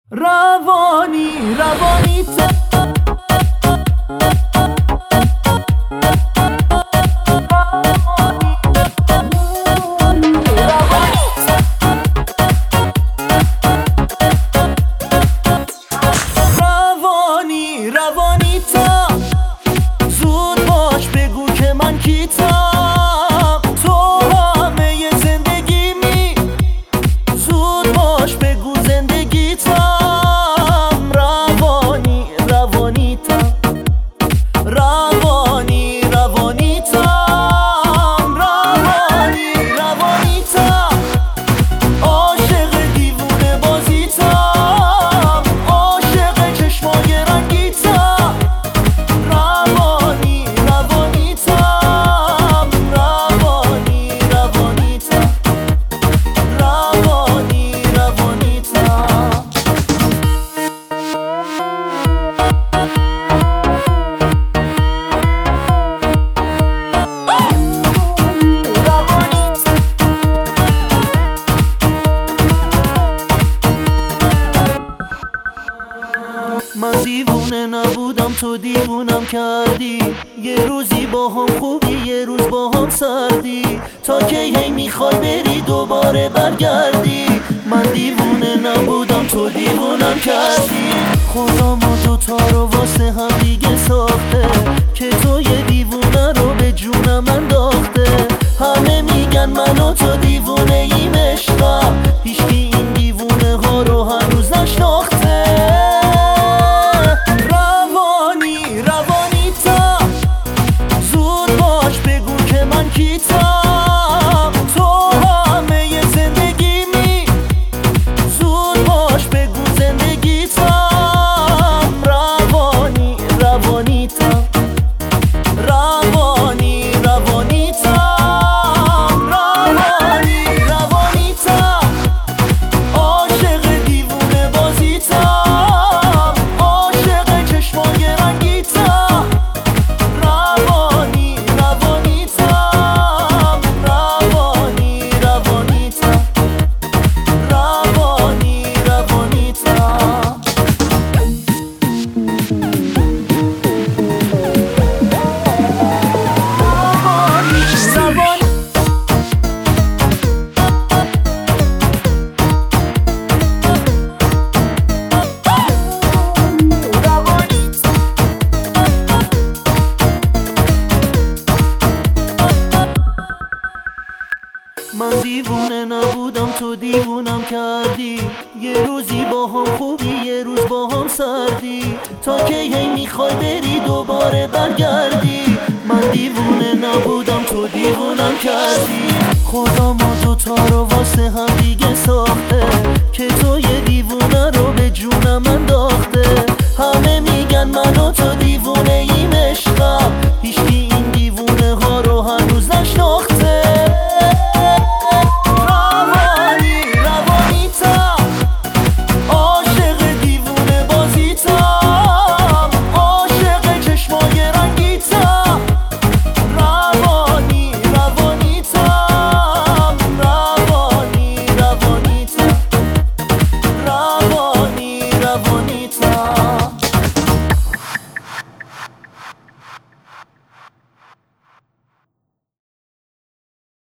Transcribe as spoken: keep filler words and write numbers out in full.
روانی روانی تا روانی روانی تا زود باش بگو که من کیتم، تو همه زندگیمی، زود باش بگو زندگیتم. روانی روانی تا روانی روانی تا روانی روانی تا عاشق دیوونه بازیتم، عاشق چشمای رنگیتم. روانی روانی تا روانی روانی تا روانی روانی تا من دیوونه نبودم تو دیوونم کردی، یه روزی با هم خوبی یه روز با هم سردی، تا که هی میخوای بری دوباره برگردی. من دیوونه نبودم تو دیوونم کردی، خدا ما دوتا رو واسه هم دیگه ساخته، که تو یه دیوونه رو به جونم انداخته. همه میگن من و تو دیوونه ایم عشقم، هیچکی این دیوونه ها رو هنوز نشناخته. روانی روانی تا زود باش بگو که من کیتم، تو همه زندگیمی، زود باش بگو زندگیتم. روانی روانی تا روانی روانی تا روانی روانی تا عاشق دیوونه بازیتم، عاشق چشمای رنگیتم. روانی روانی تا روانی روانی تا روانی روانی تا من دیوونه نبودم تو دیوونم کردی، یه روزی با هم خوبی یه روز با هم سردی، تا که هی میخوای بری دوباره برگردی. من دیوونه نبودم تو دیوونم کردی، خدا ما دوتا رو واسه هم دیگه ساخت،